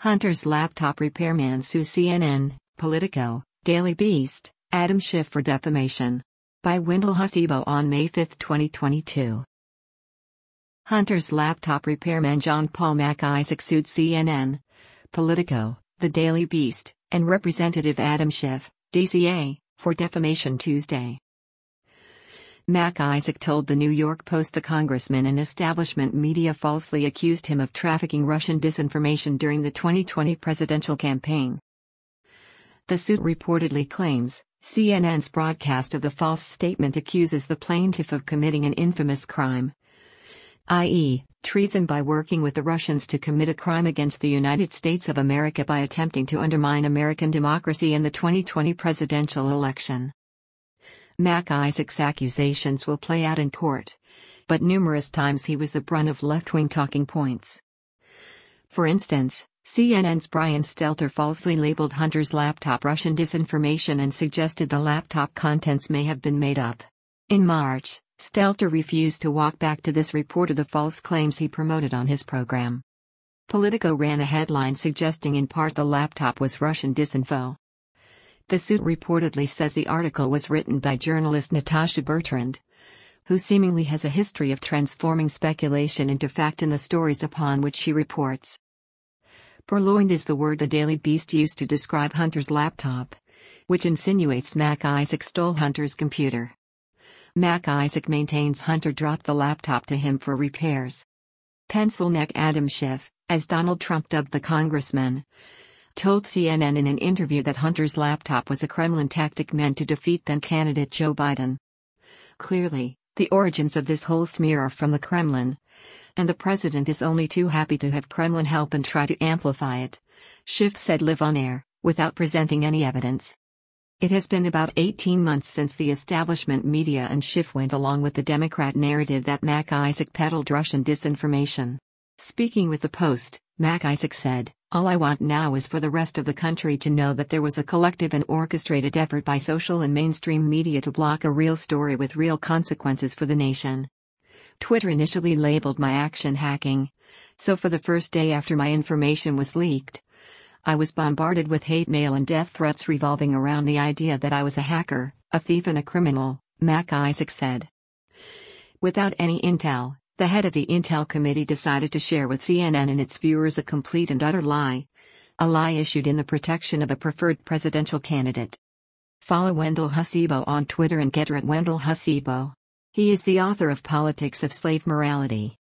Hunter's laptop repairman sues CNN, Politico, Daily Beast, Adam Schiff for defamation. By Wendell Husibo on May 5, 2022. Hunter's laptop repairman John Paul MacIsaac sued CNN, Politico, The Daily Beast, and Representative Adam Schiff, DCA, for defamation Tuesday. MacIsaac told the New York Post the congressman and establishment media falsely accused him of trafficking Russian disinformation during the 2020 presidential campaign. The suit reportedly claims CNN's broadcast of the false statement accuses the plaintiff of committing an infamous crime, i.e., treason by working with the Russians to commit a crime against the United States of America by attempting to undermine American democracy in the 2020 presidential election. MacIsaac's accusations will play out in court, but numerous times he was the brunt of left-wing talking points. For instance, CNN's Brian Stelter falsely labeled Hunter's laptop Russian disinformation and suggested the laptop contents may have been made up. In March, Stelter refused to walk back to this report of the false claims he promoted on his program. Politico ran a headline suggesting in part the laptop was Russian disinfo. The suit reportedly says the article was written by journalist Natasha Bertrand, who seemingly has a history of transforming speculation into fact in the stories upon which she reports. Purloined is the word the Daily Beast used to describe Hunter's laptop, which insinuates MacIsaac stole Hunter's computer. MacIsaac maintains Hunter dropped the laptop to him for repairs. Pencil neck Adam Schiff, as Donald Trump dubbed the congressman, told CNN in an interview that Hunter's laptop was a Kremlin tactic meant to defeat then-candidate Joe Biden. Clearly, the origins of this whole smear are from the Kremlin, and the president is only too happy to have Kremlin help and try to amplify it, Schiff said live on air, without presenting any evidence. It has been about 18 months since the establishment media and Schiff went along with the Democrat narrative that MacIsaac peddled Russian disinformation. Speaking with the Post, MacIsaac said, "All I want now is for the rest of the country to know that there was a collective and orchestrated effort by social and mainstream media to block a real story with real consequences for the nation." Twitter initially labeled my action hacking, so for the first day after my information was leaked, I was bombarded with hate mail and death threats revolving around the idea that I was a hacker, a thief and a criminal, MacIsaac said. Without any intel, the head of the Intel Committee decided to share with CNN and its viewers a complete and utter lie. A lie issued in the protection of a preferred presidential candidate. Follow Wendell Husibo on Twitter and get at Wendell Husibo. He is the author of Politics of Slave Morality.